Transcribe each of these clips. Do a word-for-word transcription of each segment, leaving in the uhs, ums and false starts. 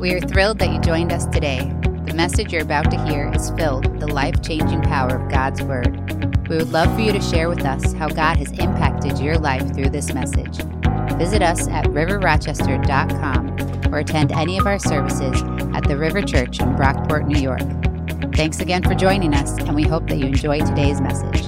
We are thrilled that you joined us today. The message you're about to hear is filled with the life-changing power of God's Word. We would love for you to share with us how God has impacted your life through this message. Visit us at river rochester dot com or attend any of our services at the River Church in Brockport, New York. Thanks again for joining us, and we hope that you enjoy today's message.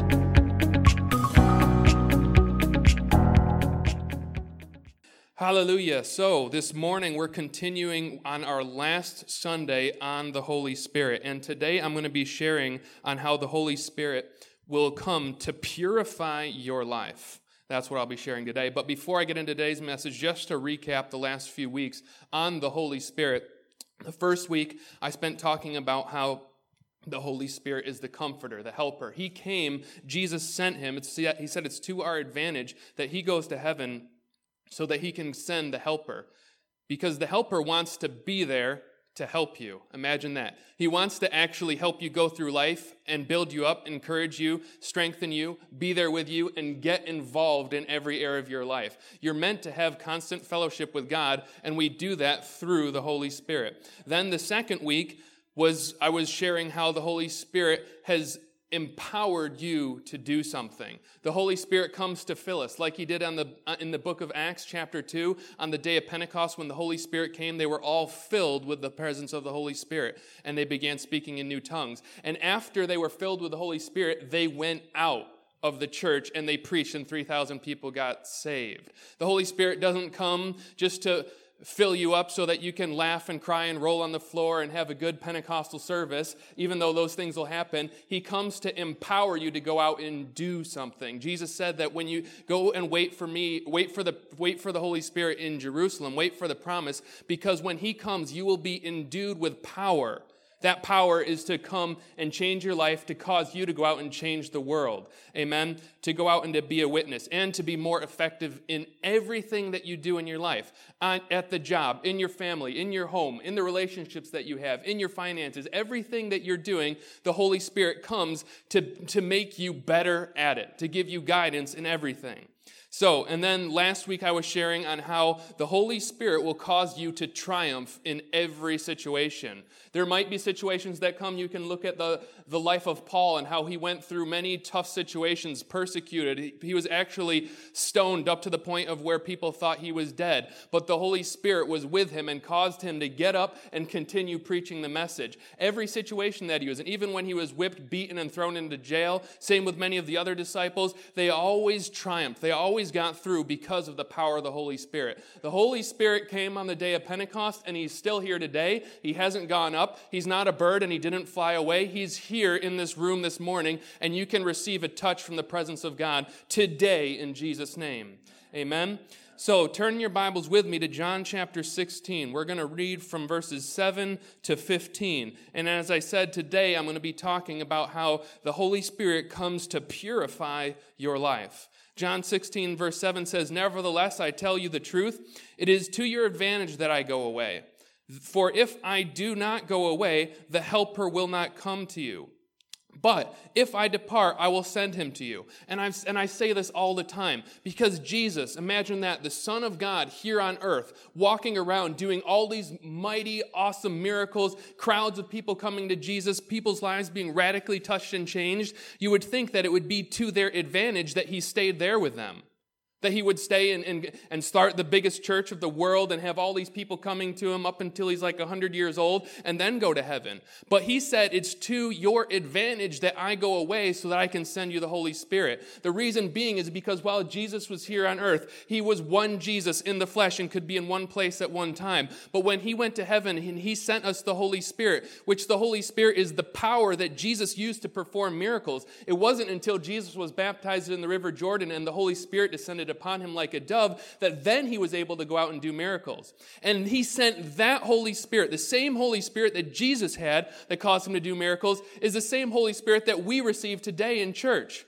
Hallelujah. So this morning we're continuing on our last Sunday on the Holy Spirit. And today I'm going to be sharing on how the Holy Spirit will come to purify your life. That's what I'll be sharing today. But before I get into today's message, just to recap the last few weeks on the Holy Spirit. The first week I spent talking about how the Holy Spirit is the comforter, the helper. He came, Jesus sent him. It's, he said it's to our advantage that he goes to heaven so that he can send the helper. Because the helper wants to be there to help you. Imagine that. He wants to actually help you go through life and build you up, encourage you, strengthen you, be there with you, and get involved in every area of your life. You're meant to have constant fellowship with God, and we do that through the Holy Spirit. Then the second week was I was sharing how the Holy Spirit has empowered you to do something. The Holy Spirit comes to fill us like he did on the in the book of Acts chapter two. On the day of Pentecost when the Holy Spirit came, they were all filled with the presence of the Holy Spirit, and they began speaking in new tongues. And after they were filled with the Holy Spirit, they went out of the church and they preached, and three thousand people got saved. The Holy Spirit doesn't come just to fill you up so that you can laugh and cry and roll on the floor and have a good Pentecostal service, even though those things will happen. He comes to empower you to go out and do something. Jesus said that when you go and wait for me, wait for the wait for the Holy Spirit in Jerusalem, wait for the promise, because when he comes, you will be endued with power. That power is to come and change your life, to cause you to go out and change the world. Amen? To go out and to be a witness and to be more effective in everything that you do in your life. On, at the job, in your family, in your home, in the relationships that you have, in your finances, everything that you're doing, the Holy Spirit comes to, to make you better at it, to give you guidance in everything. So, and then last week I was sharing on how the Holy Spirit will cause you to triumph in every situation. There might be situations that come, you can look at the, the life of Paul and how he went through many tough situations, persecuted. He, he was actually stoned up to the point of where people thought he was dead. But the Holy Spirit was with him and caused him to get up and continue preaching the message. Every situation that he was in, even when he was whipped, beaten, and thrown into jail, same with many of the other disciples, they always triumphed. They always got through because of the power of the Holy Spirit. The Holy Spirit came on the day of Pentecost, and he's still here today. He hasn't gone up. He's not a bird, and he didn't fly away. He's here in this room this morning, and you can receive a touch from the presence of God today in Jesus' name. Amen. So turn your Bibles with me to John chapter sixteen. We're going to read from verses seven to fifteen. And as I said, today I'm going to be talking about how the Holy Spirit comes to purify your life. John sixteen verse seven says, "Nevertheless, I tell you the truth, it is to your advantage that I go away. For if I do not go away, the Helper will not come to you. But if I depart, I will send him to you." And, I've, and I say this all the time because Jesus, imagine that, the Son of God here on earth, walking around doing all these mighty, awesome miracles, crowds of people coming to Jesus, people's lives being radically touched and changed. You would think that it would be to their advantage that he stayed there with them. That he would stay and, and, and start the biggest church of the world and have all these people coming to him up until he's like one hundred years old and then go to heaven. But he said, it's to your advantage that I go away so that I can send you the Holy Spirit. The reason being is because while Jesus was here on earth, he was one Jesus in the flesh and could be in one place at one time. But when he went to heaven and he sent us the Holy Spirit, which the Holy Spirit is the power that Jesus used to perform miracles. It wasn't until Jesus was baptized in the River Jordan and the Holy Spirit descended upon him like a dove, that then he was able to go out and do miracles. And he sent that Holy Spirit, the same Holy Spirit that Jesus had that caused him to do miracles, is the same Holy Spirit that we receive today in church,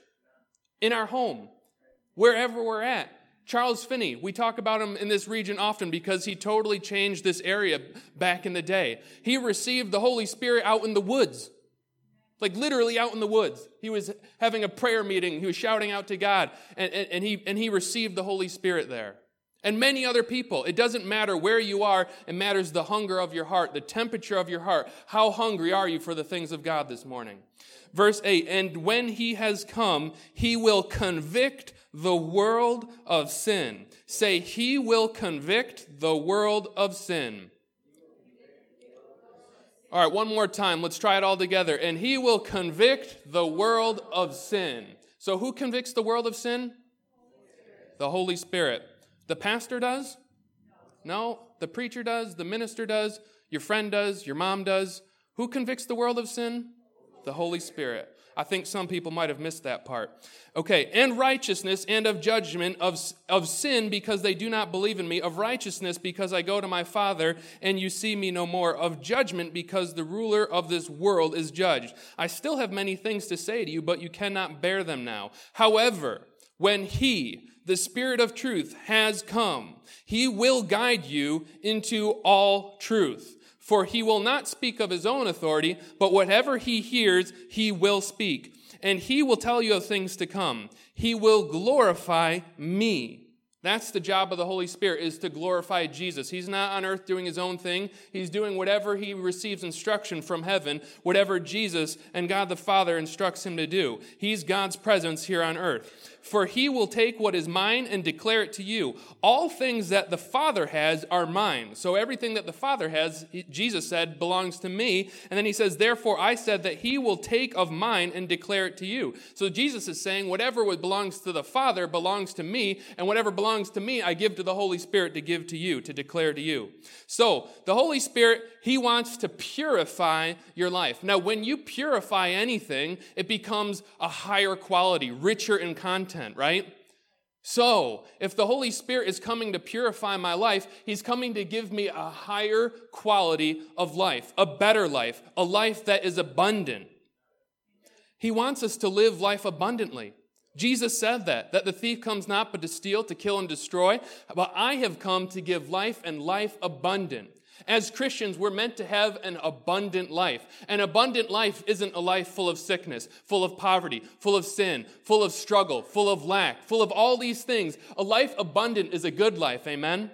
in our home, wherever we're at. Charles Finney, we talk about him in this region often because he totally changed this area back in the day. He received the Holy Spirit out in the woods. Like literally out in the woods. He was having a prayer meeting. He was shouting out to God. And, and, and, he, and he received the Holy Spirit there. And many other people. It doesn't matter where you are. It matters the hunger of your heart, the temperature of your heart. How hungry are you for the things of God this morning? Verse eight, and when he has come, he will convict the world of sin. Say, he will convict the world of sin. All right, one more time. Let's try it all together. And he will convict the world of sin. So who convicts the world of sin? The Holy Spirit. The pastor does? No. The preacher does? The minister does? Your friend does? Your mom does? Who convicts the world of sin? The Holy Spirit. I think some people might have missed that part. Okay, and righteousness and of judgment, of, of sin because they do not believe in me, of righteousness because I go to my Father and you see me no more, of judgment because the ruler of this world is judged. I still have many things to say to you, but you cannot bear them now. However, when he, the Spirit of truth, has come, he will guide you into all truth. For he will not speak of his own authority, but whatever he hears, he will speak. And he will tell you of things to come. He will glorify me. That's the job of the Holy Spirit, is to glorify Jesus. He's not on earth doing his own thing. He's doing whatever he receives instruction from heaven, whatever Jesus and God the Father instructs him to do. He's God's presence here on earth. For he will take what is mine and declare it to you. All things that the Father has are mine. So everything that the Father has, Jesus said, belongs to me. And then he says, therefore I said that he will take of mine and declare it to you. So Jesus is saying whatever belongs to the Father belongs to me, and whatever belongs to me I give to the Holy Spirit to give to you, to declare to you. So the Holy Spirit, he wants to purify your life. Now when you purify anything, it becomes a higher quality, richer in content, right? So, if the Holy Spirit is coming to purify my life, he's coming to give me a higher quality of life, a better life, a life that is abundant. He wants us to live life abundantly. Jesus said that, that the thief comes not but to steal, to kill, and destroy, but I have come to give life and life abundant. As Christians, we're meant to have an abundant life. An abundant life isn't a life full of sickness, full of poverty, full of sin, full of struggle, full of lack, full of all these things. A life abundant is a good life, amen?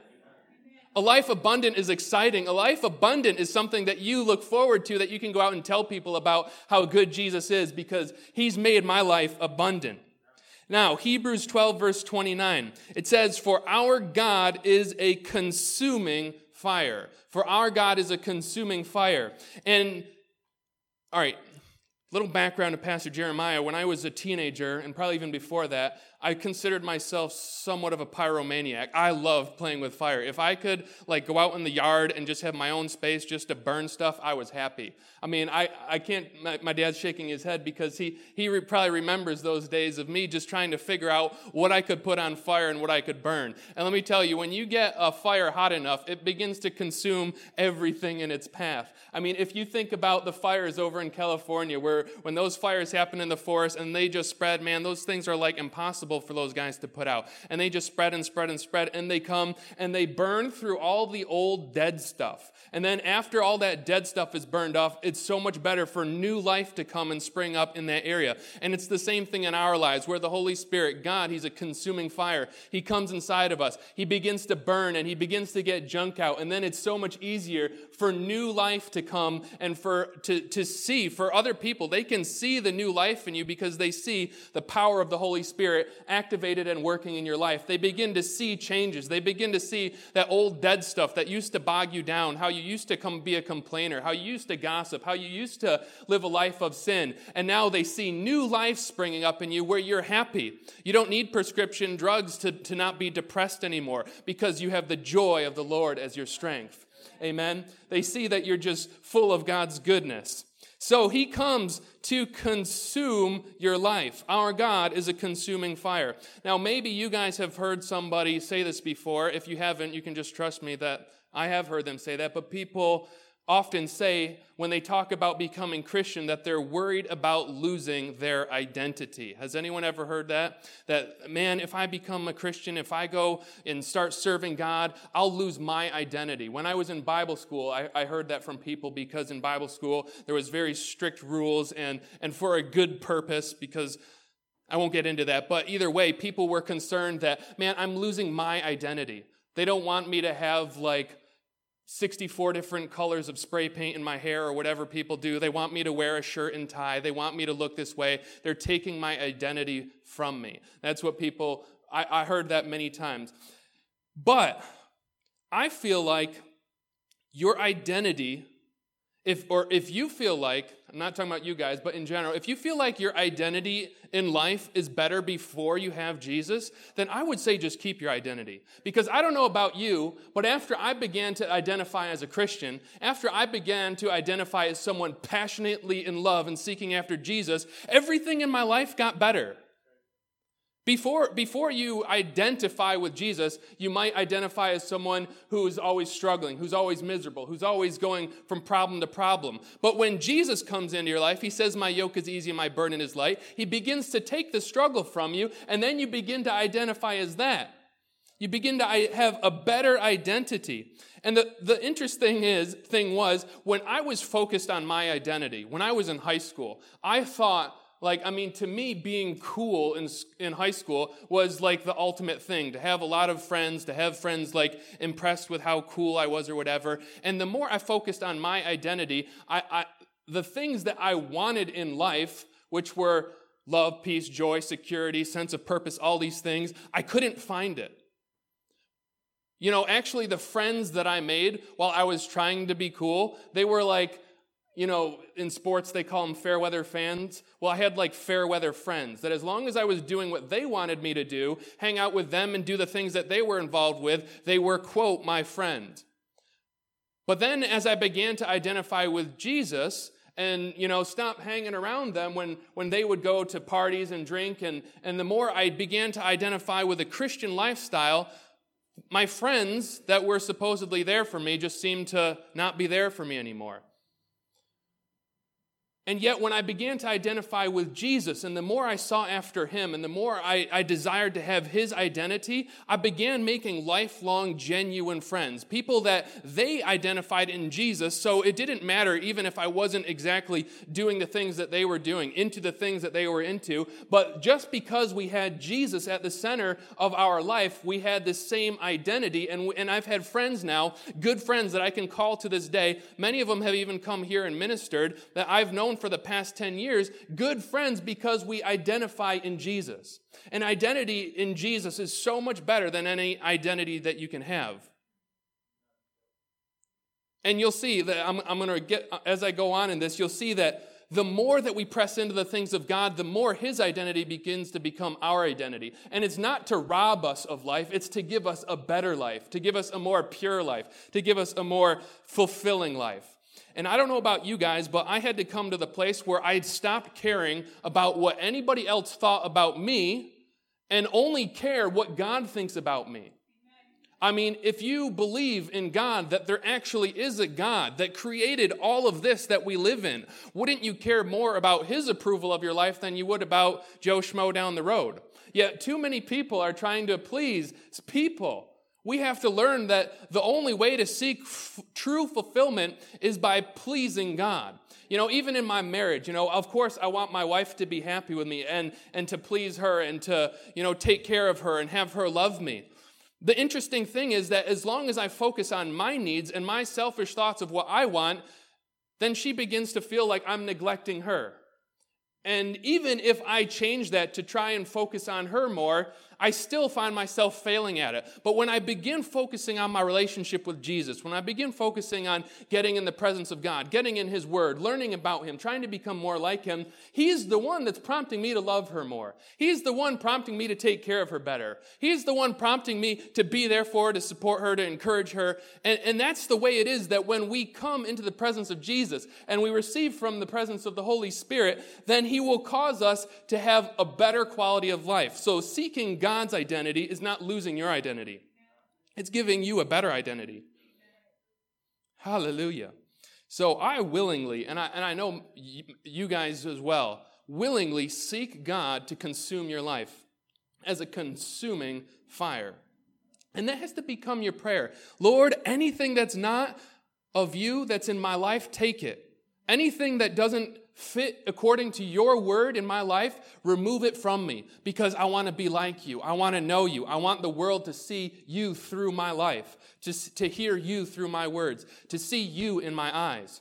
A life abundant is exciting. A life abundant is something that you look forward to, that you can go out and tell people about how good Jesus is because he's made my life abundant. Now, Hebrews twelve, verse twenty-nine, it says, for our God is a consuming fire. For our God is a consuming fire. And, all right, little background to Pastor Jeremiah. When I was a teenager, and probably even before that, I considered myself somewhat of a pyromaniac. I loved playing with fire. If I could like go out in the yard and just have my own space just to burn stuff, I was happy. I mean, I, I can't, my, my dad's shaking his head because he, he re, probably remembers those days of me just trying to figure out what I could put on fire and what I could burn. And let me tell you, when you get a fire hot enough, it begins to consume everything in its path. I mean, if you think about the fires over in California, where when those fires happen in the forest and they just spread, man, those things are like impossible for those guys to put out. And they just spread and spread and spread, and they come and they burn through all the old dead stuff. And then after all that dead stuff is burned off, it's so much better for new life to come and spring up in that area. And it's the same thing in our lives, where the Holy Spirit, God, he's a consuming fire. He comes inside of us. He begins to burn and he begins to get junk out. And then it's so much easier for new life to come and for to, to see, for other people, they can see the new life in you because they see the power of the Holy Spirit activated and working in your life. They begin to see changes. They begin to see that old dead stuff that used to bog you down, how you used to come be a complainer, how you used to gossip, how you used to live a life of sin. And now they see new life springing up in you where you're happy. You don't need prescription drugs to, to not be depressed anymore because you have the joy of the Lord as your strength. Amen. They see that you're just full of God's goodness. So he comes to consume your life. Our God is a consuming fire. Now, maybe you guys have heard somebody say this before. If you haven't, you can just trust me that I have heard them say that. But people often say when they talk about becoming Christian that they're worried about losing their identity. Has anyone ever heard that? That, man, if I become a Christian, if I go and start serving God, I'll lose my identity. When I was in Bible school, I, I heard that from people because in Bible school there was very strict rules and, and for a good purpose, because I won't get into that. But either way, people were concerned that, man, I'm losing my identity. They don't want me to have like sixty-four different colors of spray paint in my hair or whatever people do. They want me to wear a shirt and tie. They want me to look this way. They're taking my identity from me. That's what people, I, I heard that many times. But I feel like your identity, if or if you feel like, I'm not talking about you guys, but in general, if you feel like your identity in life is better before you have Jesus, then I would say just keep your identity. Because I don't know about you, but after I began to identify as a Christian, after I began to identify as someone passionately in love and seeking after Jesus, everything in my life got better. Before, before you identify with Jesus, you might identify as someone who's always struggling, who's always miserable, who's always going from problem to problem. But when Jesus comes into your life, he says, my yoke is easy and my burden is light. He begins to take the struggle from you, and then you begin to identify as that. You begin to have a better identity. And the, the interesting is, thing was, when I was focused on my identity, when I was in high school, I thought, Like, I mean, to me, being cool in in high school was like the ultimate thing, to have a lot of friends, to have friends like impressed with how cool I was or whatever. And the more I focused on my identity, I, I the things that I wanted in life, which were love, peace, joy, security, sense of purpose, all these things, I couldn't find it. You know, actually the friends that I made while I was trying to be cool, they were like, you know, in sports, they call them fair weather fans. Well, I had like fair weather friends that as long as I was doing what they wanted me to do, hang out with them and do the things that they were involved with, they were, quote, my friend. But then as I began to identify with Jesus and, you know, stop hanging around them when, when they would go to parties and drink, and, and the more I began to identify with a Christian lifestyle, my friends that were supposedly there for me just seemed to not be there for me anymore. And yet when I began to identify with Jesus, and the more I saw after him, and the more I, I desired to have his identity, I began making lifelong, genuine friends. People that they identified in Jesus, so it didn't matter even if I wasn't exactly doing the things that they were doing, into the things that they were into, but just because we had Jesus at the center of our life, we had the same identity, and, and I've had friends now, good friends that I can call to this day. Many of them have even come here and ministered that I've known for the past ten years, good friends because we identify in Jesus. And identity in Jesus is so much better than any identity that you can have. And you'll see that I'm, I'm going to get, as I go on in this, you'll see that the more that we press into the things of God, the more his identity begins to become our identity. And it's not to rob us of life, it's to give us a better life, to give us a more pure life, to give us a more fulfilling life. And I don't know about you guys, but I had to come to the place where I'd stopped caring about what anybody else thought about me and only care what God thinks about me. I mean, if you believe in God, that there actually is a God that created all of this that we live in, wouldn't you care more about his approval of your life than you would about Joe Schmo down the road? Yet too many people are trying to please people. We have to learn that the only way to seek f- true fulfillment is by pleasing God. You know, even in my marriage, you know, of course I want my wife to be happy with me and, and to please her and to, you know, take care of her and have her love me. The interesting thing is that as long as I focus on my needs and my selfish thoughts of what I want, then she begins to feel like I'm neglecting her. And even if I change that to try and focus on her more, I still find myself failing at it. But when I begin focusing on my relationship with Jesus, when I begin focusing on getting in the presence of God, getting in his word, learning about him, trying to become more like him, he's the one that's prompting me to love her more. He's the one prompting me to take care of her better. He's the one prompting me to be there for her, to support her, to encourage her. And, and that's the way it is that when we come into the presence of Jesus and we receive from the presence of the Holy Spirit, then he will cause us to have a better quality of life. So seeking God God's identity is not losing your identity. It's giving you a better identity. Hallelujah. So I willingly, and I, and I know you guys as well, willingly seek God to consume your life as a consuming fire. And that has to become your prayer. Lord, anything that's not of you that's in my life, take it. Anything that doesn't fit according to your word in my life, remove it from me, because I want to be like you. I want to know you. I want the world to see you through my life, to, to hear you through my words, to see you in my eyes.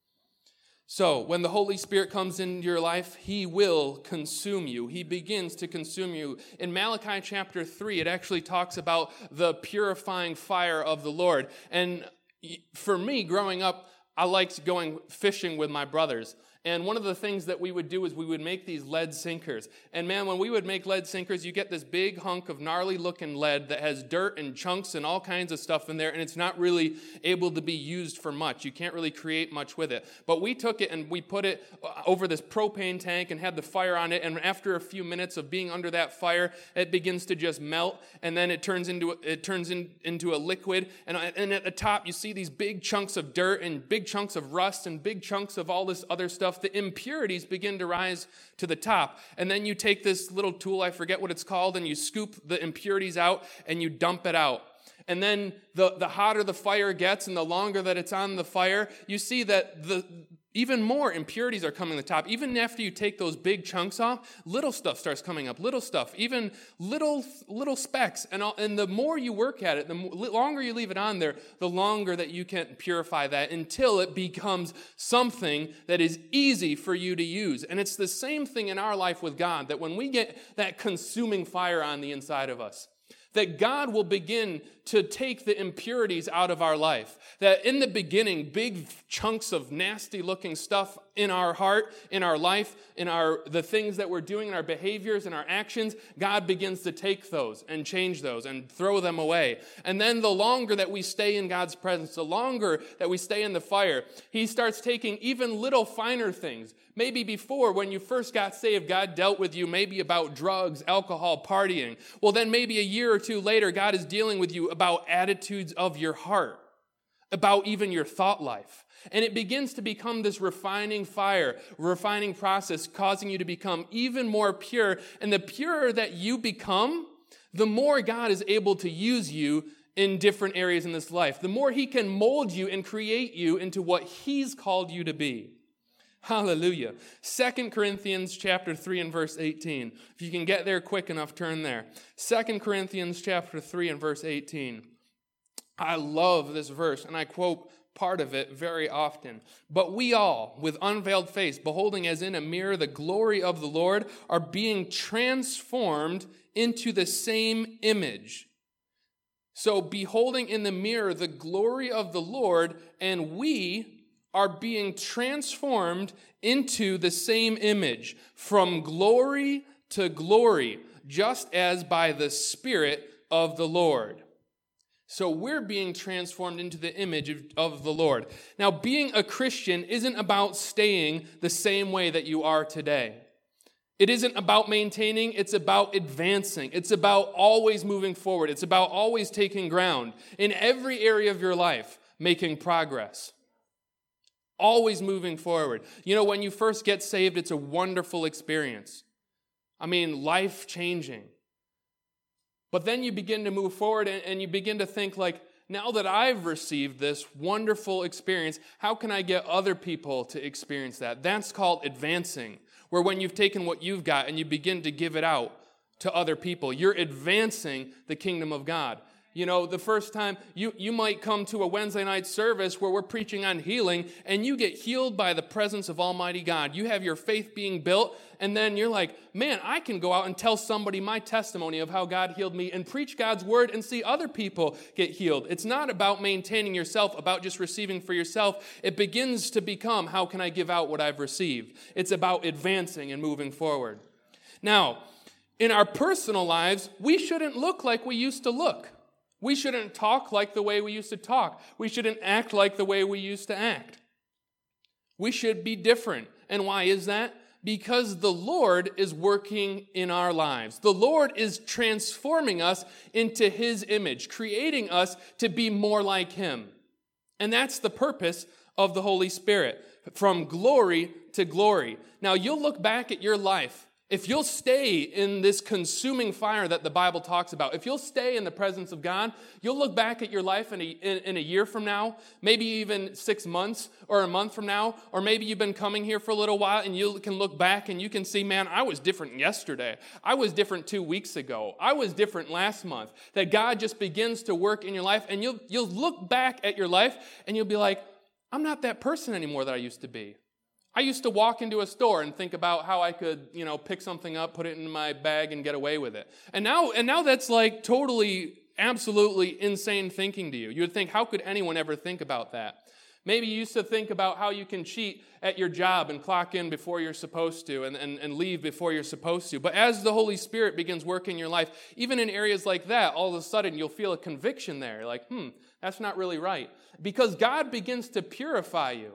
So when the Holy Spirit comes into your life, he will consume you. He begins to consume you. In Malachi chapter three, it actually talks about the purifying fire of the Lord. And for me, growing up, I liked going fishing with my brothers. And one of the things that we would do is we would make these lead sinkers. And man, when we would make lead sinkers, you get this big hunk of gnarly looking lead that has dirt and chunks and all kinds of stuff in there, and it's not really able to be used for much. You can't really create much with it. But we took it and we put it over this propane tank and had the fire on it, and after a few minutes of being under that fire, it begins to just melt, and then it turns into it turns in, into a liquid, and, and at the top you see these big chunks of dirt and big chunks of rust and big chunks of all this other stuff. The impurities begin to rise to the top. And then you take this little tool, I forget what it's called, and you scoop the impurities out and you dump it out. And then the, the hotter the fire gets and the longer that it's on the fire, you see that the even more impurities are coming to the top. Even after you take those big chunks off, little stuff starts coming up, little stuff, even little little specks. And, all, and the more you work at it, the more, longer you leave it on there, the longer that you can purify that until it becomes something that is easy for you to use. And it's the same thing in our life with God, that when we get that consuming fire on the inside of us, that God will begin to take the impurities out of our life. That in the beginning, big chunks of nasty-looking stuff in our heart, in our life, in our the things that we're doing, in our behaviors, in our actions, God begins to take those and change those and throw them away. And then the longer that we stay in God's presence, the longer that we stay in the fire, he starts taking even little finer things. Maybe before, when you first got saved, God dealt with you maybe about drugs, alcohol, partying. Well, then maybe a year or two later, God is dealing with you about attitudes of your heart, about even your thought life. And it begins to become this refining fire, refining process, causing you to become even more pure. And the purer that you become, the more God is able to use you in different areas in this life. The more he can mold you and create you into what he's called you to be. Hallelujah. Second Corinthians chapter three and verse eighteen. If you can get there quick enough, turn there. Second Corinthians chapter three and verse eighteen. I love this verse, and I quote part of it very often. But we all, with unveiled face, beholding as in a mirror the glory of the Lord, are being transformed into the same image. So beholding in the mirror the glory of the Lord, and we are being transformed into the same image, from glory to glory, just as by the Spirit of the Lord. So we're being transformed into the image of, of the Lord. Now, being a Christian isn't about staying the same way that you are today. It isn't about maintaining, it's about advancing. It's about always moving forward. It's about always taking ground. In every area of your life, making progress. Always moving forward. You know, when you first get saved, it's a wonderful experience. I mean, life-changing. But then you begin to move forward and, and you begin to think like, now that I've received this wonderful experience, how can I get other people to experience that? That's called advancing, where when you've taken what you've got and you begin to give it out to other people, you're advancing the kingdom of God. You know, the first time you, you might come to a Wednesday night service where we're preaching on healing and you get healed by the presence of Almighty God. You have your faith being built and then you're like, man, I can go out and tell somebody my testimony of how God healed me and preach God's word and see other people get healed. It's not about maintaining yourself, about just receiving for yourself. It begins to become, how can I give out what I've received? It's about advancing and moving forward. Now, in our personal lives, we shouldn't look like we used to look. We shouldn't talk like the way we used to talk. We shouldn't act like the way we used to act. We should be different. And why is that? Because the Lord is working in our lives. The Lord is transforming us into his image, creating us to be more like him. And that's the purpose of the Holy Spirit, from glory to glory. Now, you'll look back at your life if you'll stay in this consuming fire that the Bible talks about, if you'll stay in the presence of God, you'll look back at your life in a, in, in a year from now, maybe even six months or a month from now, or maybe you've been coming here for a little while and you can look back and you can see, man, I was different yesterday. I was different two weeks ago. I was different last month. That God just begins to work in your life, and you'll, you'll look back at your life and you'll be like, I'm not that person anymore that I used to be. I used to walk into a store and think about how I could, you know, pick something up, put it in my bag, and get away with it. And now, and now that's like totally, absolutely insane thinking to you. You would think, how could anyone ever think about that? Maybe you used to think about how you can cheat at your job and clock in before you're supposed to and, and, and leave before you're supposed to. But as the Holy Spirit begins working in your life, even in areas like that, all of a sudden you'll feel a conviction there. Like, hmm, that's not really right. Because God begins to purify you.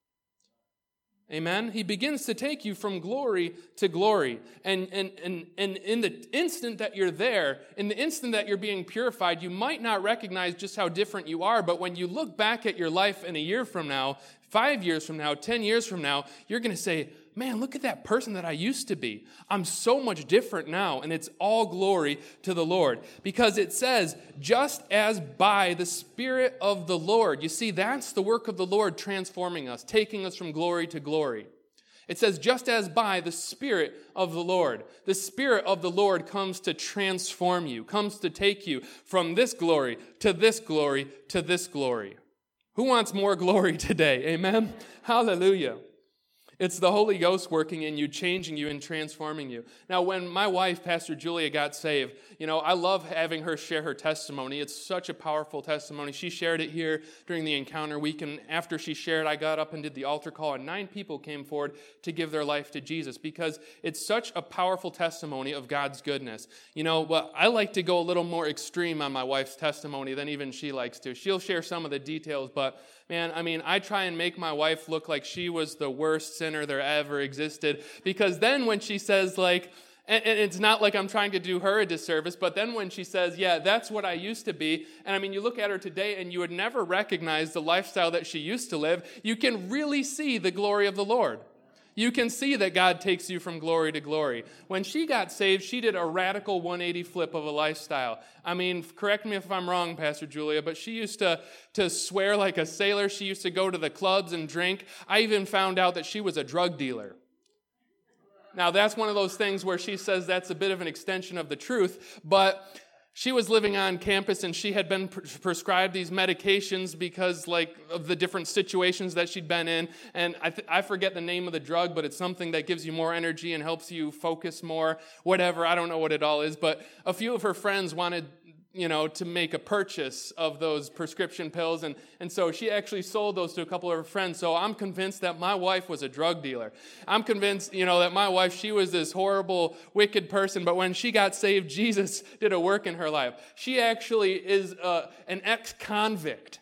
Amen? He begins to take you from glory to glory. And, and, and, and in the instant that you're there, in the instant that you're being purified, you might not recognize just how different you are, but when you look back at your life in a year from now, five years from now, ten years from now, you're going to say, man, look at that person that I used to be. I'm so much different now, and it's all glory to the Lord. Because it says, just as by the Spirit of the Lord. You see, that's the work of the Lord transforming us, taking us from glory to glory. It says, just as by the Spirit of the Lord. The Spirit of the Lord comes to transform you, comes to take you from this glory to this glory to this glory. Who wants more glory today? Amen? Hallelujah. It's the Holy Ghost working in you, changing you, and transforming you. Now, when my wife, Pastor Julia, got saved, you know, I love having her share her testimony. It's such a powerful testimony. She shared it here during the Encounter Week, and after she shared, I got up and did the altar call, and nine people came forward to give their life to Jesus because it's such a powerful testimony of God's goodness. You know, but I like to go a little more extreme on my wife's testimony than even she likes to. She'll share some of the details, but man, I mean, I try and make my wife look like she was the worst sinner there ever existed, because then when she says, like, and, and it's not like I'm trying to do her a disservice, but then when she says, yeah, that's what I used to be, and I mean, you look at her today and you would never recognize the lifestyle that she used to live, you can really see the glory of the Lord. You can see that God takes you from glory to glory. When she got saved, she did a radical one eighty flip of a lifestyle. I mean, correct me if I'm wrong, Pastor Julia, but she used to, to swear like a sailor. She used to go to the clubs and drink. I even found out that she was a drug dealer. Now, that's one of those things where she says that's a bit of an extension of the truth, but she was living on campus and she had been pre- prescribed these medications because like of the different situations that she'd been in. And I, th- I forget the name of the drug, but it's something that gives you more energy and helps you focus more, whatever. I don't know what it all is, but a few of her friends wanted, you know, to make a purchase of those prescription pills. And, and so she actually sold those to a couple of her friends. So I'm convinced that my wife was a drug dealer. I'm convinced, you know, that my wife, she was this horrible, wicked person. But when she got saved, Jesus did a work in her life. She actually is uh, an ex-convict.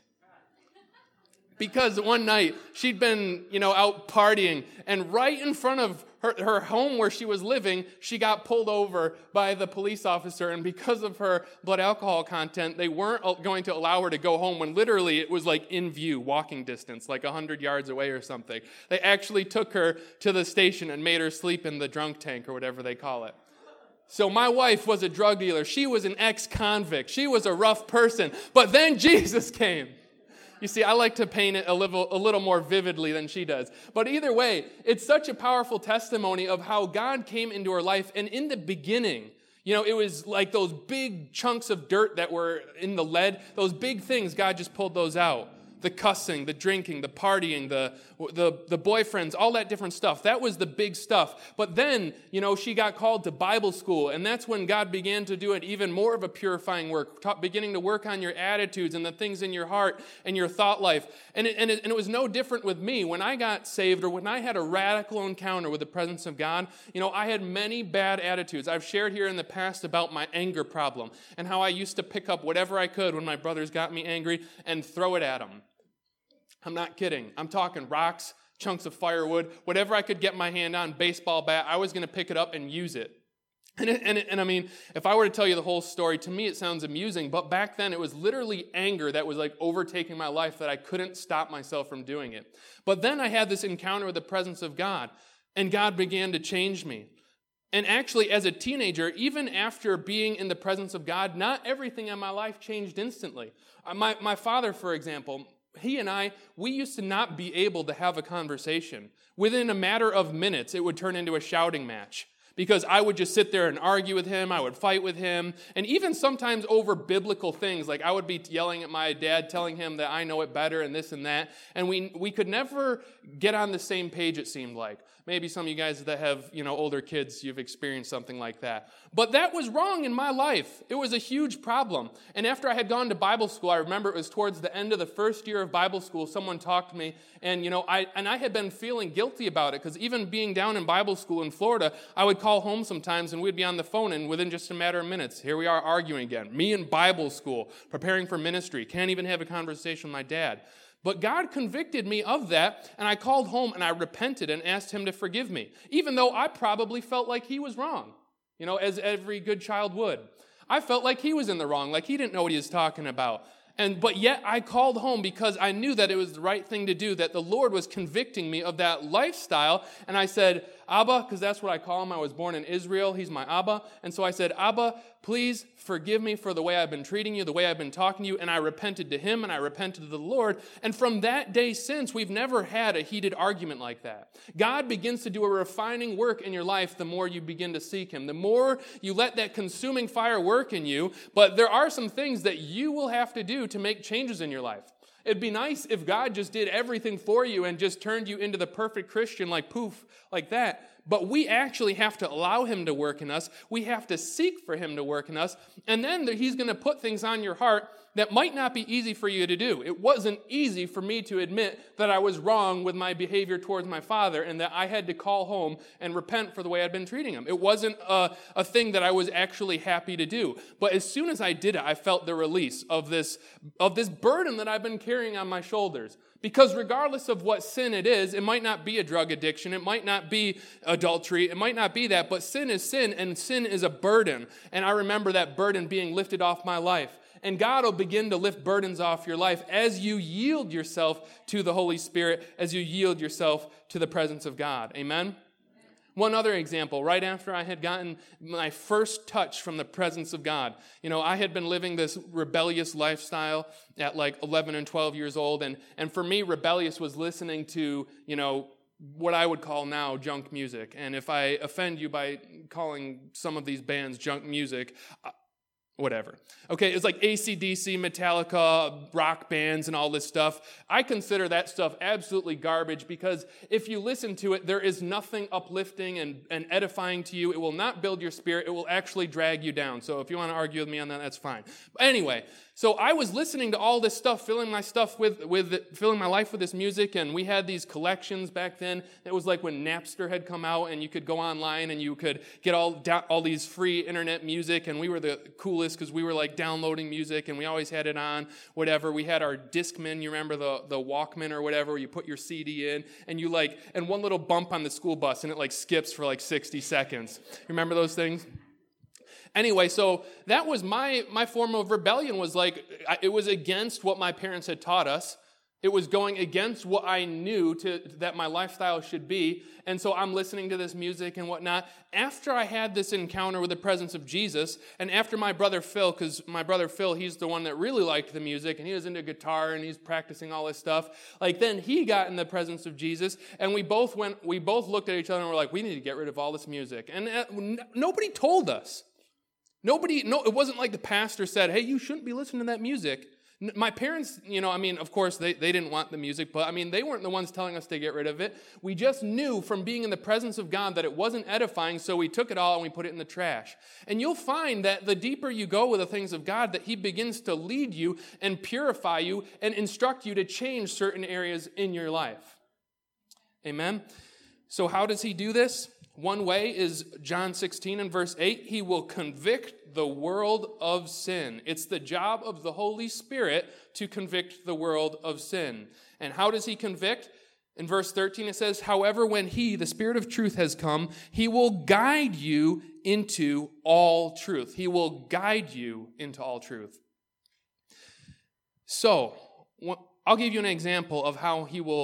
Because one night she'd been, you know, out partying, and right in front of her, her home where she was living, she got pulled over by the police officer, and because of her blood alcohol content, they weren't going to allow her to go home when literally it was like in view, walking distance, like one hundred yards away or something. They actually took her to the station and made her sleep in the drunk tank or whatever they call it. So my wife was a drug dealer. She was an ex-convict. She was a rough person. But then Jesus came. You see, I like to paint it a little, a little more vividly than she does. But either way, it's such a powerful testimony of how God came into her life. And in the beginning, you know, it was like those big chunks of dirt that were in the lead. Those big things, God just pulled those out. The cussing, the drinking, the partying, the, the, the boyfriends, all that different stuff. That was the big stuff. But then, you know, she got called to Bible school, and that's when God began to do it even more of a purifying work, ta- beginning to work on your attitudes and the things in your heart and your thought life. And it, and, it, and it was no different with me. When I got saved or when I had a radical encounter with the presence of God, you know, I had many bad attitudes. I've shared here in the past about my anger problem and how I used to pick up whatever I could when my brothers got me angry and throw it at them. I'm not kidding. I'm talking rocks, chunks of firewood, whatever I could get my hand on, baseball bat, I was going to pick it up and use it. And, it, and, it, and I mean, if I were to tell you the whole story, to me it sounds amusing, but back then it was literally anger that was like overtaking my life that I couldn't stop myself from doing it. But then I had this encounter with the presence of God, and God began to change me. And actually, as a teenager, even after being in the presence of God, not everything in my life changed instantly. Uh, My, my father, for example, he and I, we used to not be able to have a conversation. Within a matter of minutes, it would turn into a shouting match. Because I would just sit there and argue with him, I would fight with him, and even sometimes over biblical things, like I would be yelling at my dad, telling him that I know it better and this and that, and we we could never get on the same page, it seemed like. Maybe some of you guys that have, you know, older kids, you've experienced something like that. But that was wrong in my life. It was a huge problem. And after I had gone to Bible school, I remember it was towards the end of the first year of Bible school, someone talked to me, and, you know, I and I had been feeling guilty about it, because even being down in Bible school in Florida, I would call home sometimes and we'd be on the phone, and within just a matter of minutes, here we are arguing again. Me in Bible school, preparing for ministry, can't even have a conversation with my dad. But God convicted me of that, and I called home and I repented and asked him to forgive me, even though I probably felt like he was wrong, you know, as every good child would. I felt like he was in the wrong, like he didn't know what he was talking about. And but yet I called home because I knew that it was the right thing to do, that the Lord was convicting me of that lifestyle. And I said, Abba, because that's what I call him. I was born in Israel. He's my Abba. And so I said, Abba, please forgive me for the way I've been treating you, the way I've been talking to you. And I repented to him and I repented to the Lord. And from that day since, we've never had a heated argument like that. God begins to do a refining work in your life the more you begin to seek him, the more you let that consuming fire work in you. But there are some things that you will have to do to make changes in your life. It'd be nice if God just did everything for you and just turned you into the perfect Christian, like poof, like that. But we actually have to allow him to work in us. We have to seek for him to work in us. And then he's going to put things on your heart that might not be easy for you to do. It wasn't easy for me to admit that I was wrong with my behavior towards my father and that I had to call home and repent for the way I'd been treating him. It wasn't a, a thing that I was actually happy to do. But as soon as I did it, I felt the release of this, of this burden that I've been carrying on my shoulders. Because regardless of what sin it is, it might not be a drug addiction, it might not be adultery, it might not be that, but sin is sin, and sin is a burden. And I remember that burden being lifted off my life. And God will begin to lift burdens off your life as you yield yourself to the Holy Spirit, as you yield yourself to the presence of God. Amen? One other example, right after I had gotten my first touch from the presence of God. You know, I had been living this rebellious lifestyle at like eleven and twelve years old. And, and for me, rebellious was listening to, you know, what I would call now junk music. And if I offend you by calling some of these bands junk music, whatever. Okay, it's like A C D C, Metallica, rock bands, and all this stuff. I consider that stuff absolutely garbage because if you listen to it, there is nothing uplifting and, and edifying to you. It will not build your spirit. It will actually drag you down. So if you want to argue with me on that, that's fine. But anyway, so I was listening to all this stuff, filling my stuff with, with filling my life with this music, and we had these collections back then. It was like when Napster had come out, and you could go online and you could get all all these free internet music, and we were the coolest because we were like downloading music, and we always had it on, whatever. We had our Discman, you remember the, the Walkman or whatever, where you put your C D in, and you like, and one little bump on the school bus, and it like skips for like sixty seconds. You remember those things? Anyway, so that was my my form of rebellion, was like, it was against what my parents had taught us. It was going against what I knew to, that my lifestyle should be. And so I'm listening to this music and whatnot. After I had this encounter with the presence of Jesus, and after my brother Phil, because my brother Phil, he's the one that really liked the music, and he was into guitar, and he's practicing all this stuff. Like, then he got in the presence of Jesus, and we both went, we both looked at each other and were like, we need to get rid of all this music. And uh, n- nobody told us. Nobody, no, it wasn't like the pastor said, hey, you shouldn't be listening to that music. My parents, you know, I mean, of course, they, they didn't want the music, but I mean, they weren't the ones telling us to get rid of it. We just knew from being in the presence of God that it wasn't edifying, so we took it all and we put it in the trash. And you'll find that the deeper you go with the things of God, that he begins to lead you and purify you and instruct you to change certain areas in your life. Amen? So how does he do this? One way is John sixteen and verse eight. He will convict the world of sin. It's the job of the Holy Spirit to convict the world of sin. And how does he convict? In verse thirteen it says, however, when he, the Spirit of truth, has come, he will guide you into all truth. He will guide you into all truth. So, I'll give you an example of how he will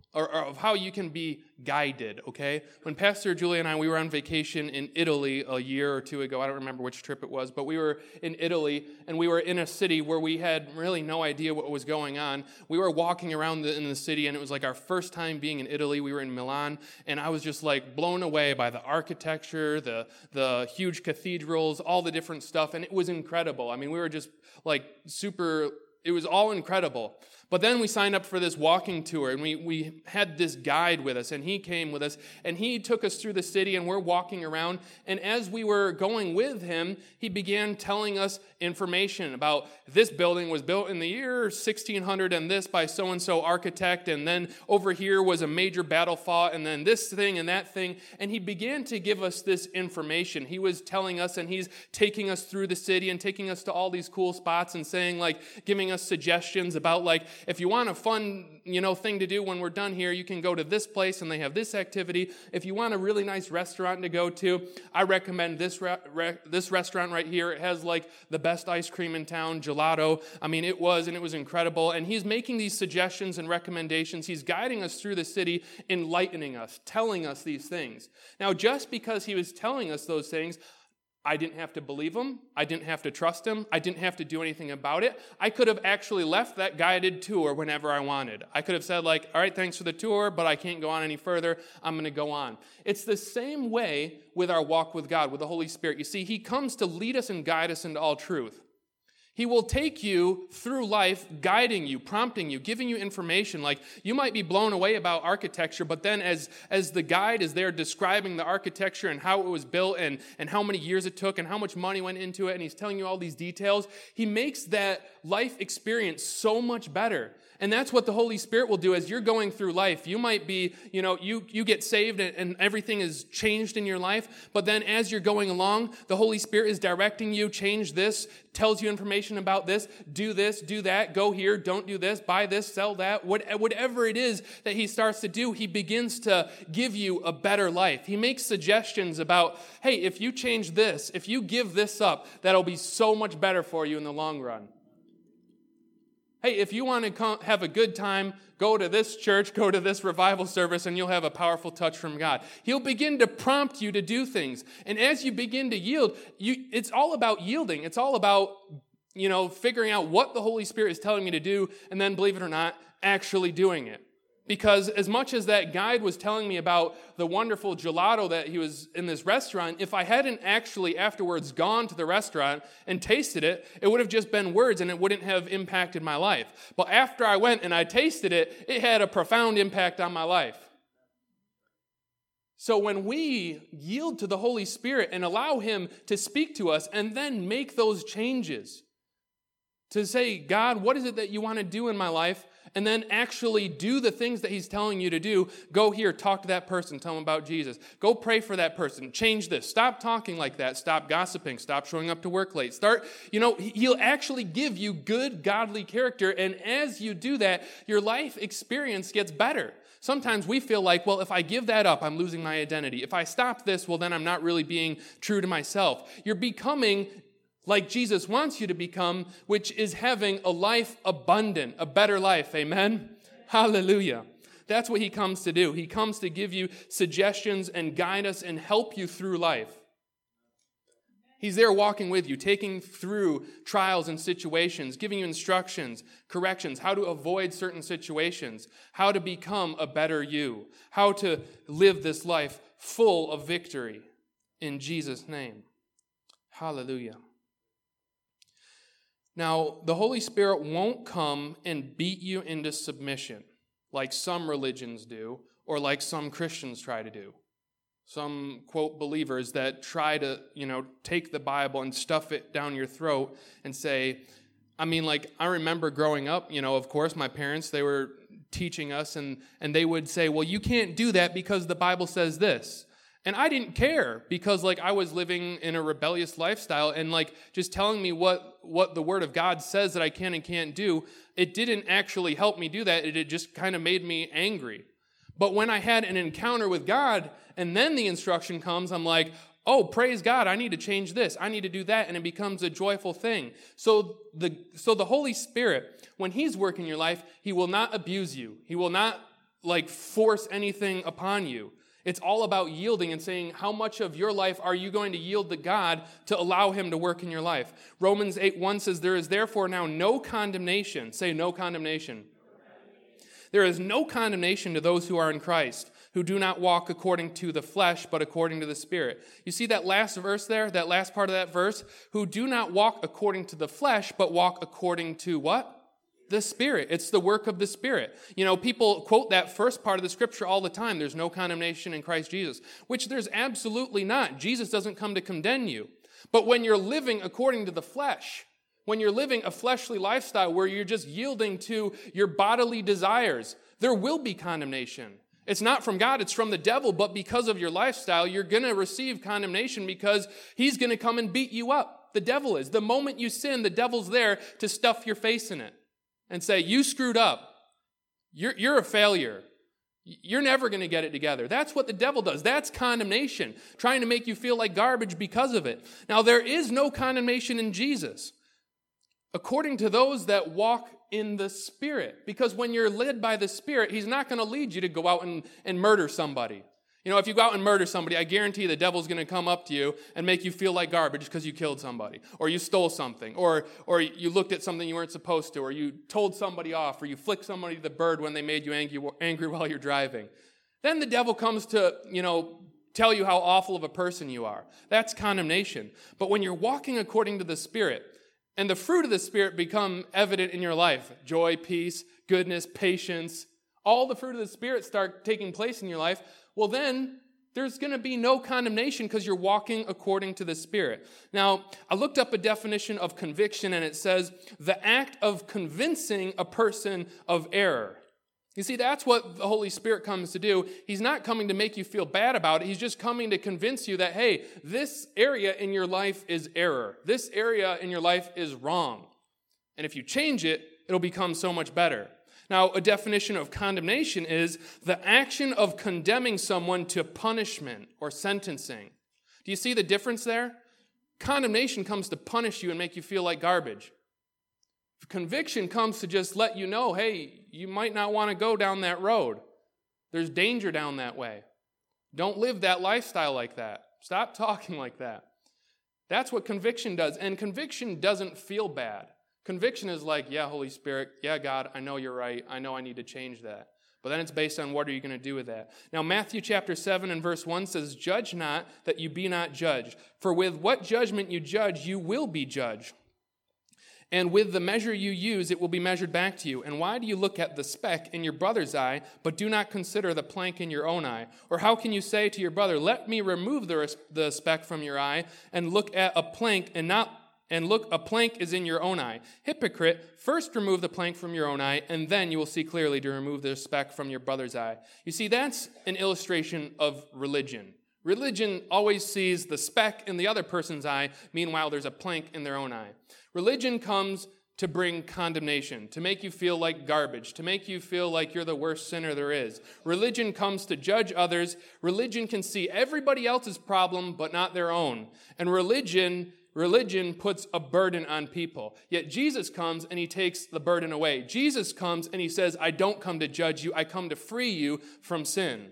or, or of how you can be guided, okay? When Pastor Julie and I, we were on vacation in Italy a year or two ago. I don't remember which trip it was, but we were in Italy, and we were in a city where we had really no idea what was going on. We were walking around the, in the city, and it was like our first time being in Italy. We were in Milan, and I was just like blown away by the architecture, the, the huge cathedrals, all the different stuff, and it was incredible. I mean, we were just like super, it was all incredible. But then we signed up for this walking tour, and we, we had this guide with us, and he came with us, and he took us through the city, and we're walking around, and as we were going with him, he began telling us information about this building was built in the year sixteen hundred and this by so-and-so architect, and then over here was a major battle fought, and then this thing and that thing, and he began to give us this information. He was telling us, and he's taking us through the city and taking us to all these cool spots and saying, like, giving us suggestions about, like, if you want a fun, you know, thing to do when we're done here, you can go to this place and they have this activity. If you want a really nice restaurant to go to, I recommend this re- re- this restaurant right here. It has like the best ice cream in town, gelato. I mean, it was, and it was incredible. And he's making these suggestions and recommendations. He's guiding us through the city, enlightening us, telling us these things. Now, just because he was telling us those things, I didn't have to believe him. I didn't have to trust him. I didn't have to do anything about it. I could have actually left that guided tour whenever I wanted. I could have said, like, all right, thanks for the tour, but I can't go on any further. I'm going to go on. It's the same way with our walk with God, with the Holy Spirit. You see, he comes to lead us and guide us into all truth. He will take you through life, guiding you, prompting you, giving you information. Like, you might be blown away about architecture, but then as, as the guide is there describing the architecture and how it was built and, and how many years it took and how much money went into it, and he's telling you all these details, he makes that life experience so much better. And that's what the Holy Spirit will do as you're going through life. You might be, you know, you, you get saved and, and everything is changed in your life. But then as you're going along, the Holy Spirit is directing you, change this, tells you information about this, do this, do that, go here, don't do this, buy this, sell that. What, whatever it is that he starts to do, he begins to give you a better life. He makes suggestions about, hey, if you change this, if you give this up, that'll be so much better for you in the long run. Hey, if you want to come, have a good time, go to this church, go to this revival service, and you'll have a powerful touch from God. He'll begin to prompt you to do things. And as you begin to yield, you, it's all about yielding. It's all about, you know, figuring out what the Holy Spirit is telling me to do, and then, believe it or not, actually doing it. Because as much as that guide was telling me about the wonderful gelato that he was in this restaurant, if I hadn't actually afterwards gone to the restaurant and tasted it, it would have just been words and it wouldn't have impacted my life. But after I went and I tasted it, it had a profound impact on my life. So when we yield to the Holy Spirit and allow him to speak to us and then make those changes, to say, God, what is it that you want to do in my life? And then actually do the things that he's telling you to do. Go here, talk to that person, tell them about Jesus. Go pray for that person, change this. Stop talking like that. Stop gossiping. Stop showing up to work late. Start, you know, he'll actually give you good, godly character. And as you do that, your life experience gets better. Sometimes we feel like, well, if I give that up, I'm losing my identity. If I stop this, well, then I'm not really being true to myself. You're becoming like Jesus wants you to become, which is having a life abundant, a better life. Amen? Hallelujah. That's what he comes to do. He comes to give you suggestions and guide us and help you through life. He's there walking with you, taking through trials and situations, giving you instructions, corrections, how to avoid certain situations, how to become a better you, how to live this life full of victory in Jesus' name. Hallelujah. Now, the Holy Spirit won't come and beat you into submission like some religions do or like some Christians try to do. Some, quote, believers that try to, you know, take the Bible and stuff it down your throat and say, I mean, like, I remember growing up, you know, of course, my parents, they were teaching us and, and they would say, well, you can't do that because the Bible says this. And I didn't care because, like, I was living in a rebellious lifestyle and, like, just telling me what, what the Word of God says that I can and can't do, it didn't actually help me do that. It, it just kind of made me angry. But when I had an encounter with God and then the instruction comes, I'm like, oh, praise God, I need to change this. I need to do that. And it becomes a joyful thing. So the, so the Holy Spirit, when he's working your life, he will not abuse you. He will not like force anything upon you. It's all about yielding and saying, how much of your life are you going to yield to God to allow him to work in your life? Romans eight one says, there is therefore now no condemnation. Say, no condemnation. There is no condemnation to those who are in Christ, who do not walk according to the flesh, but according to the Spirit. You see that last verse there, that last part of that verse? Who do not walk according to the flesh, but walk according to what? The Spirit. It's the work of the Spirit. You know, people quote that first part of the scripture all the time. There's no condemnation in Christ Jesus, which there's absolutely not. Jesus doesn't come to condemn you. But when you're living according to the flesh, when you're living a fleshly lifestyle where you're just yielding to your bodily desires, there will be condemnation. It's not from God, it's from the devil, but because of your lifestyle, you're going to receive condemnation because he's going to come and beat you up. The devil is. The moment you sin, the devil's there to stuff your face in it and say, you screwed up. You're, you're a failure. You're never going to get it together. That's what the devil does. That's condemnation, trying to make you feel like garbage because of it. Now, there is no condemnation in Jesus, according to those that walk in the Spirit. Because when you're led by the Spirit, he's not going to lead you to go out and, and murder somebody. You know, if you go out and murder somebody, I guarantee the devil's going to come up to you and make you feel like garbage because you killed somebody, or you stole something, or or you looked at something you weren't supposed to, or you told somebody off, or you flicked somebody the bird when they made you angry, angry while you're driving. Then the devil comes to, you know, tell you how awful of a person you are. That's condemnation. But when you're walking according to the Spirit, and the fruit of the Spirit become evident in your life, joy, peace, goodness, patience, all the fruit of the Spirit start taking place in your life, well then there's going to be no condemnation because you're walking according to the Spirit. Now, I looked up a definition of conviction, and it says, the act of convincing a person of error. You see, that's what the Holy Spirit comes to do. He's not coming to make you feel bad about it. He's just coming to convince you that, hey, this area in your life is error. This area in your life is wrong. And if you change it, it'll become so much better. Now, a definition of condemnation is the action of condemning someone to punishment or sentencing. Do you see the difference there? Condemnation comes to punish you and make you feel like garbage. Conviction comes to just let you know, hey, you might not want to go down that road. There's danger down that way. Don't live that lifestyle like that. Stop talking like that. That's what conviction does. And conviction doesn't feel bad. Conviction is like, yeah, Holy Spirit, yeah, God, I know you're right. I know I need to change that. But then it's based on what are you going to do with that. Now, Matthew chapter seven and verse one says, judge not that you be not judged. For with what judgment you judge, you will be judged. And with the measure you use, it will be measured back to you. And why do you look at the speck in your brother's eye, but do not consider the plank in your own eye? Or how can you say to your brother, let me remove the, the speck from your eye, and look at a plank and not And look, a plank is in your own eye. Hypocrite, first remove the plank from your own eye, and then you will see clearly to remove the speck from your brother's eye. You see, that's an illustration of religion. Religion always sees the speck in the other person's eye. Meanwhile, there's a plank in their own eye. Religion comes to bring condemnation, to make you feel like garbage, to make you feel like you're the worst sinner there is. Religion comes to judge others. Religion can see everybody else's problem, but not their own. And religion... Religion puts a burden on people. Yet Jesus comes and he takes the burden away. Jesus comes and he says, I don't come to judge you. I come to free you from sin.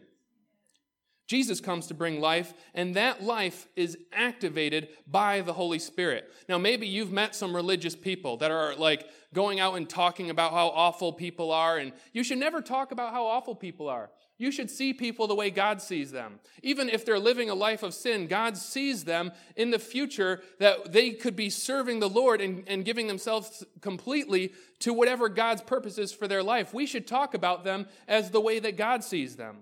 Jesus comes to bring life, and that life is activated by the Holy Spirit. Now, maybe you've met some religious people that are like going out and talking about how awful people are, and you should never talk about how awful people are. You should see people the way God sees them. Even if they're living a life of sin, God sees them in the future that they could be serving the Lord and, and giving themselves completely to whatever God's purpose is for their life. We should talk about them as the way that God sees them.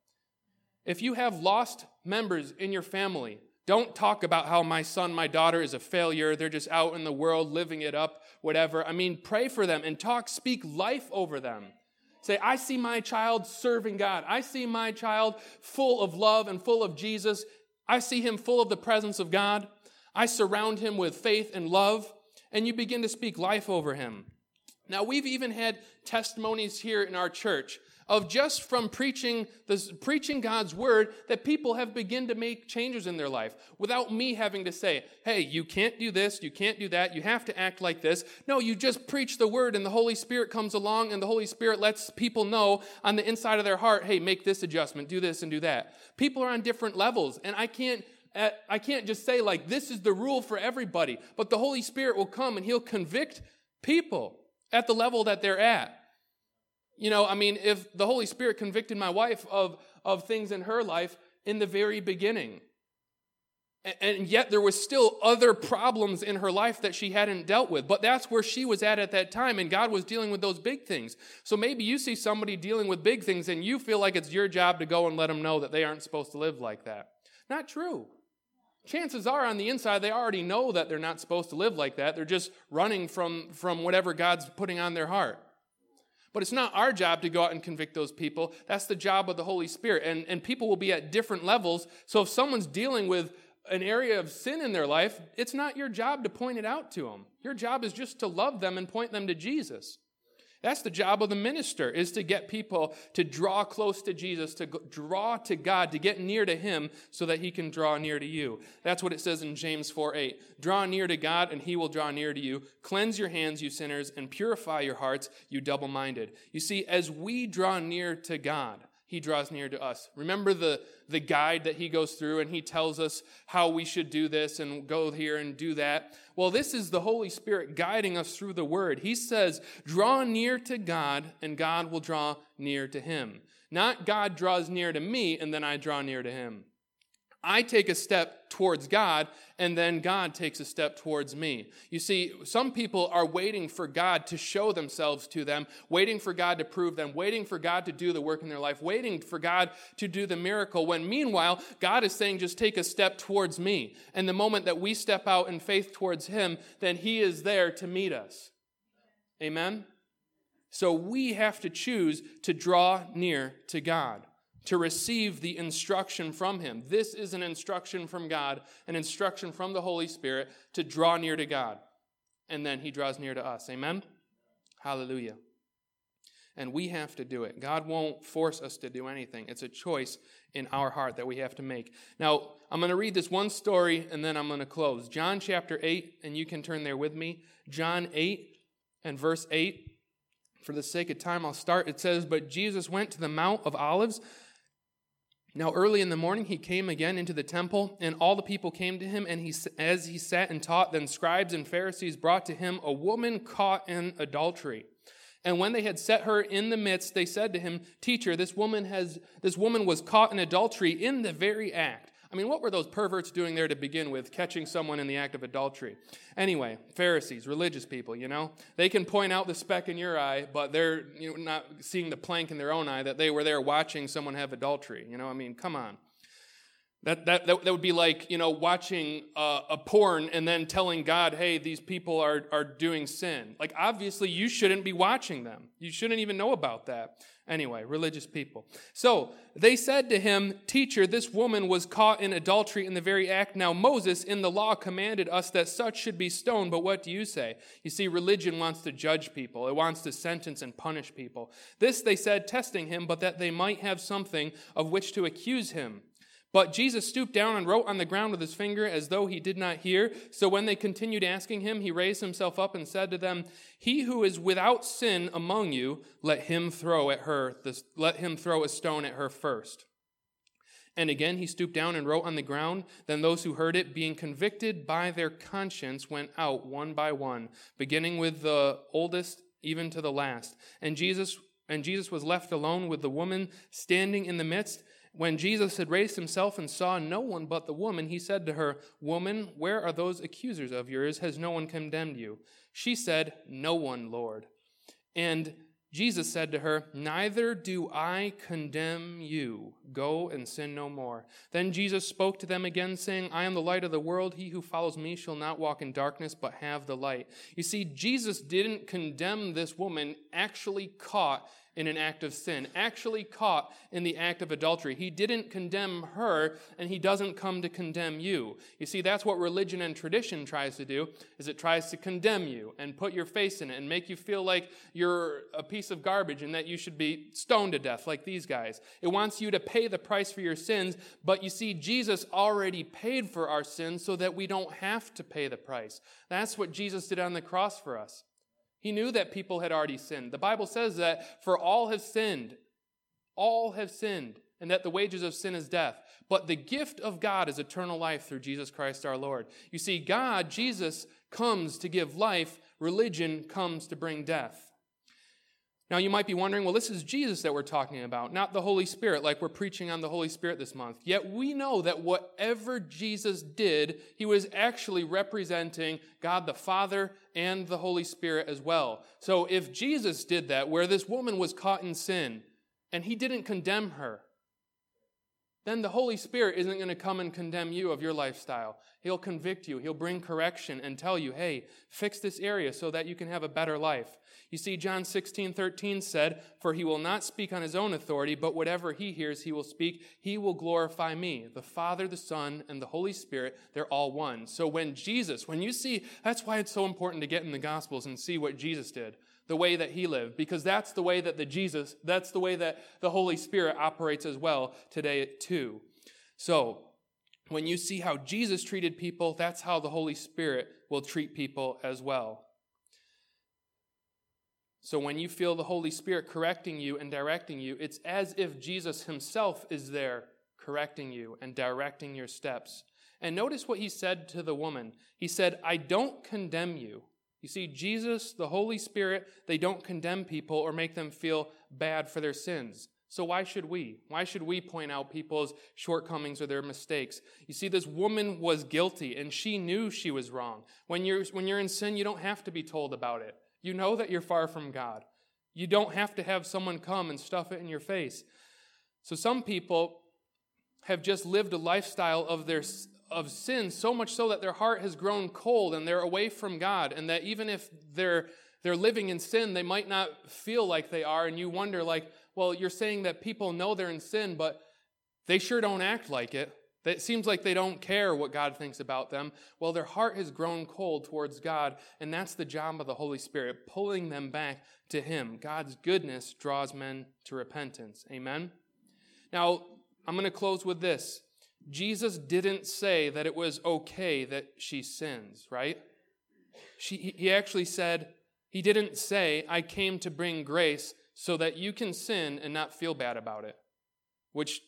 If you have lost members in your family, don't talk about how my son, my daughter is a failure. They're just out in the world living it up, whatever. I mean, pray for them and talk, speak life over them. Say, I see my child serving God. I see my child full of love and full of Jesus. I see him full of the presence of God. I surround him with faith and love. And you begin to speak life over him. Now, we've even had testimonies here in our church of just from preaching this, preaching God's word that people have begun to make changes in their life without me having to say, hey, you can't do this, you can't do that, you have to act like this. No, you just preach the word and the Holy Spirit comes along and the Holy Spirit lets people know on the inside of their heart, hey, make this adjustment, do this and do that. People are on different levels, and I can't I can't just say like this is the rule for everybody, but the Holy Spirit will come and he'll convict people at the level that they're at. You know, I mean, if the Holy Spirit convicted my wife of, of things in her life in the very beginning, and, and yet there was still other problems in her life that she hadn't dealt with, but that's where she was at at that time, and God was dealing with those big things. So maybe you see somebody dealing with big things, and you feel like it's your job to go and let them know that they aren't supposed to live like that. Not true. Chances are on the inside, they already know that they're not supposed to live like that. They're just running from, from whatever God's putting on their heart. But it's not our job to go out and convict those people. That's the job of the Holy Spirit. And, and people will be at different levels. So if someone's dealing with an area of sin in their life, it's not your job to point it out to them. Your job is just to love them and point them to Jesus. That's the job of the minister, is to get people to draw close to Jesus, to draw to God, to get near to him so that he can draw near to you. That's what it says in James four eight. Draw near to God and he will draw near to you. Cleanse your hands, you sinners, and purify your hearts, you double-minded. You see, as we draw near to God, he draws near to us. Remember the, the guide that he goes through and he tells us how we should do this and go here and do that. Well, this is the Holy Spirit guiding us through the word. He says, draw near to God and God will draw near to him. Not God draws near to me and then I draw near to him. I take a step towards God, and then God takes a step towards me. You see, some people are waiting for God to show themselves to them, waiting for God to prove them, waiting for God to do the work in their life, waiting for God to do the miracle, when meanwhile, God is saying, just take a step towards me. And the moment that we step out in faith towards him, then he is there to meet us. Amen? So we have to choose to draw near to God, to receive the instruction from him. This is an instruction from God, an instruction from the Holy Spirit to draw near to God. And then he draws near to us. Amen? Hallelujah. And we have to do it. God won't force us to do anything. It's a choice in our heart that we have to make. Now, I'm going to read this one story and then I'm going to close. John chapter eight, and you can turn there with me. John eight and verse eight. For the sake of time, I'll start. It says, but Jesus went to the Mount of Olives. Now early in the morning he came again into the temple, and all the people came to him, and he, as he sat and taught, then scribes and Pharisees brought to him a woman caught in adultery. And when they had set her in the midst, they said to him, Teacher, this woman has this woman was caught in adultery in the very act. I mean, what were those perverts doing there to begin with, catching someone in the act of adultery? Anyway, Pharisees, religious people, you know, they can point out the speck in your eye, but they're you know, not seeing the plank in their own eye that they were there watching someone have adultery. You know, I mean, come on. That that that, that would be like, you know, watching uh, a porn and then telling God, hey, these people are, are doing sin. Like, obviously, you shouldn't be watching them. You shouldn't even know about that. Anyway, religious people. So they said to him, Teacher, this woman was caught in adultery in the very act. Now Moses in the law commanded us that such should be stoned, but what do you say? You see, religion wants to judge people. It wants to sentence and punish people. This they said, testing him, but that they might have something of which to accuse him. But Jesus stooped down and wrote on the ground with his finger as though he did not hear. So when they continued asking him, he raised himself up and said to them, He who is without sin among you, let him throw at her, this, let him throw a stone at her first. And again he stooped down and wrote on the ground. Then those who heard it, being convicted by their conscience, went out one by one, beginning with the oldest even to the last. And Jesus and Jesus was left alone with the woman standing in the midst. When Jesus had raised himself and saw no one but the woman, he said to her, Woman, where are those accusers of yours? Has no one condemned you? She said, No one, Lord. And Jesus said to her, Neither do I condemn you. Go and sin no more. Then Jesus spoke to them again, saying, I am the light of the world. He who follows me shall not walk in darkness, but have the light. You see, Jesus didn't condemn this woman actually caught in an act of sin, actually caught in the act of adultery. He didn't condemn her, and he doesn't come to condemn you. You see, that's what religion and tradition tries to do, is it tries to condemn you and put your face in it and make you feel like you're a piece of garbage and that you should be stoned to death like these guys. It wants you to pay the price for your sins, but you see, Jesus already paid for our sins so that we don't have to pay the price. That's what Jesus did on the cross for us. He knew that people had already sinned. The Bible says that for all have sinned, all have sinned, and that the wages of sin is death. But the gift of God is eternal life through Jesus Christ our Lord. You see, God, Jesus, comes to give life. Religion comes to bring death. Now, you might be wondering, well, this is Jesus that we're talking about, not the Holy Spirit, like we're preaching on the Holy Spirit this month. Yet we know that whatever Jesus did, he was actually representing God the Father and the Holy Spirit as well. So if Jesus did that, where this woman was caught in sin, and he didn't condemn her, then the Holy Spirit isn't going to come and condemn you of your lifestyle. He'll convict you. He'll bring correction and tell you, hey, fix this area so that you can have a better life. You see, John sixteen thirteen said, "For he will not speak on his own authority, but whatever he hears he will speak. He will glorify me." The Father, the Son, and the Holy Spirit, they're all one. So when Jesus, when you see, that's why it's so important to get in the Gospels and see what Jesus did, the way that he lived, because that's the way that the Jesus, that's the way that the Holy Spirit operates as well today too. So when you see how Jesus treated people, that's how the Holy Spirit will treat people as well. So when you feel the Holy Spirit correcting you and directing you, it's as if Jesus himself is there correcting you and directing your steps. And notice what he said to the woman. He said, "I don't condemn you." You see, Jesus, the Holy Spirit, they don't condemn people or make them feel bad for their sins. So why should we? Why should we point out people's shortcomings or their mistakes? You see, this woman was guilty, and she knew she was wrong. When you're, when you're in sin, you don't have to be told about it. You know that you're far from God. You don't have to have someone come and stuff it in your face. So some people have just lived a lifestyle of their of sin, so much so that their heart has grown cold and they're away from God, and that even if they're they're living in sin, they might not feel like they are, and you wonder, like, well, you're saying that people know they're in sin, but they sure don't act like it. It seems like they don't care what God thinks about them. Well, their heart has grown cold towards God, and that's the job of the Holy Spirit, pulling them back to him. God's goodness draws men to repentance. Amen? Now, I'm going to close with this. Jesus didn't say that it was okay that she sins, right? She, he actually said, he didn't say, "I came to bring grace so that you can sin and not feel bad about it," which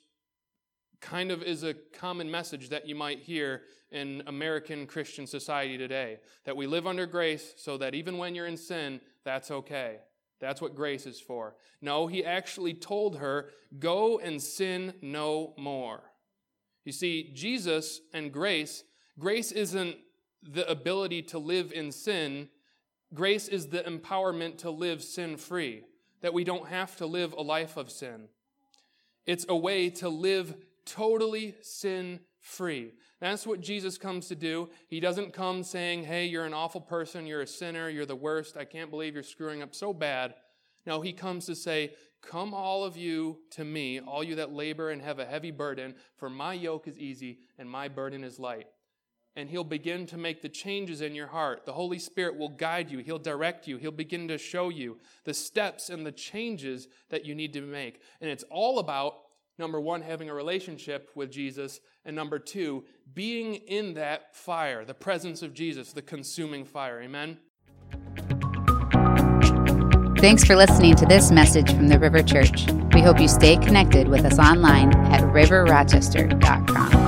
kind of is a common message that you might hear in American Christian society today, that we live under grace so that even when you're in sin, that's okay. That's what grace is for. No, he actually told her, "Go and sin no more." You see, Jesus and grace, grace isn't the ability to live in sin. Grace is the empowerment to live sin-free, that we don't have to live a life of sin. It's a way to live totally sin-free. That's what Jesus comes to do. He doesn't come saying, "Hey, you're an awful person, you're a sinner, you're the worst, I can't believe you're screwing up so bad." No, he comes to say, "Come all of you to me, all you that labor and have a heavy burden, for my yoke is easy and my burden is light." And he'll begin to make the changes in your heart. The Holy Spirit will guide you. He'll direct you. He'll begin to show you the steps and the changes that you need to make. And it's all about, number one, having a relationship with Jesus, and number two, being in that fire, the presence of Jesus, the consuming fire. Amen? Thanks for listening to this message from the River Church. We hope you stay connected with us online at river rochester dot com.